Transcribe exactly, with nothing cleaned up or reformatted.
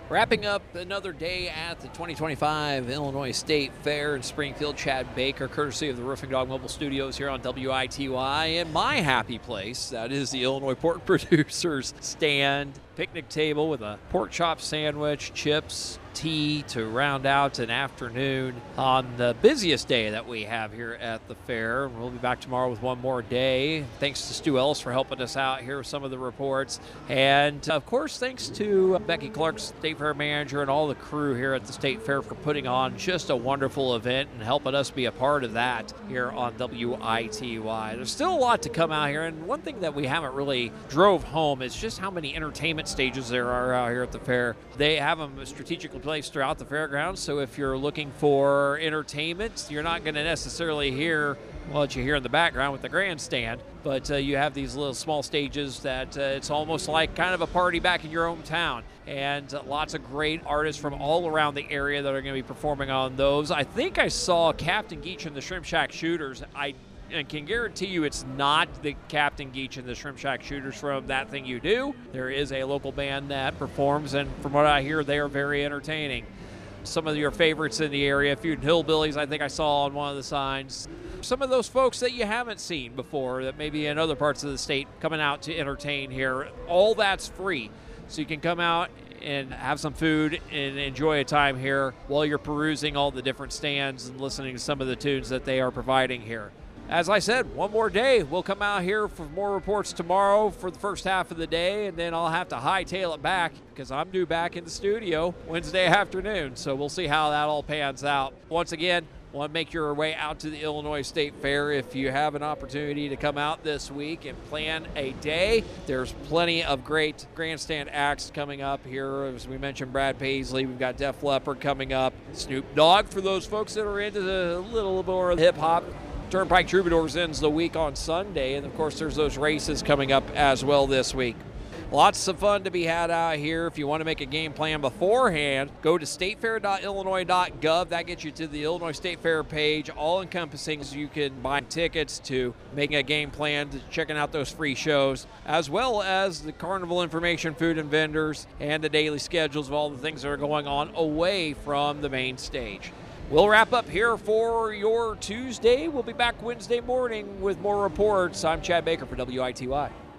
Wrapping up another day at the twenty twenty-five Illinois State Fair in Springfield. Chad Baker, courtesy of the Roofing Dog Mobile Studios here on W I T Y. And my happy place, that is the Illinois Pork Producers stand. Picnic table with a pork chop sandwich, chips, tea to round out an afternoon on the busiest day that we have here at the fair. We'll be back tomorrow with one more day. Thanks to Stu Ellis for helping us out here with some of the reports. And of course, thanks to Becky Clark, State Fair Manager, and all the crew here at the State Fair for putting on just a wonderful event and helping us be a part of that here on W I T Y. There's still a lot to come out here, and one thing that we haven't really drove home is just how many entertainment stages there are out here at the fair. They have them strategically placed throughout the fairgrounds, so if you're looking for entertainment, you're not going to necessarily hear what you hear in the background with the grandstand, but uh, you have these little small stages that uh, it's almost like kind of a party back in your hometown, and uh, lots of great artists from all around the area that are going to be performing on those. I think I saw Captain Geach and the Shrimp Shack Shooters. I and can guarantee you it's not the Captain Geach and the Shrimp Shack Shooters from That Thing You Do. There is a local band that performs, and from what I hear, they are very entertaining. Some of your favorites in the area, Feud Hillbillies, I think I saw on one of the signs. Some of those folks that you haven't seen before that maybe in other parts of the state coming out to entertain here. All that's free, so you can come out and have some food and enjoy a time here while you're perusing all the different stands and listening to some of the tunes that they are providing here. As I said, one more day. We'll come out here for more reports tomorrow for the first half of the day, and then I'll have to hightail it back because I'm due back in the studio Wednesday afternoon. So we'll see how that all pans out. Once again, want to make your way out to the Illinois State Fair if you have an opportunity to come out this week and plan a day. There's plenty of great grandstand acts coming up here. As we mentioned, Brad Paisley. We've got Def Leppard coming up. Snoop Dogg for those folks that are into a little more hip-hop. Turnpike Troubadours ends the week on Sunday, and of course there's those races coming up as well this week. Lots of fun to be had out here. If you want to make a game plan beforehand, go to state fair dot illinois dot gov. That gets you to the Illinois State Fair page, all encompassing, so you can buy tickets to making a game plan, to checking out those free shows, as well as the carnival information, food and vendors, and the daily schedules of all the things that are going on away from the main stage. We'll wrap up here for your Tuesday. We'll be back Wednesday morning with more reports. I'm Chad Baker for W I T Y.